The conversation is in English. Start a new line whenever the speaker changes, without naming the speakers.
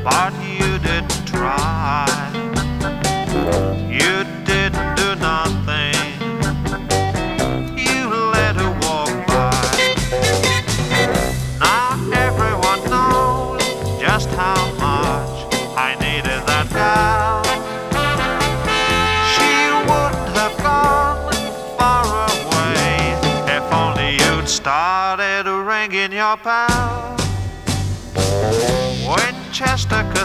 but you didn't try. You didn't do nothing. You let her walk by. Now everyone knows just how much I needed that girl. She wouldn't have gone far away if only you'd started ringing your bell. Winchester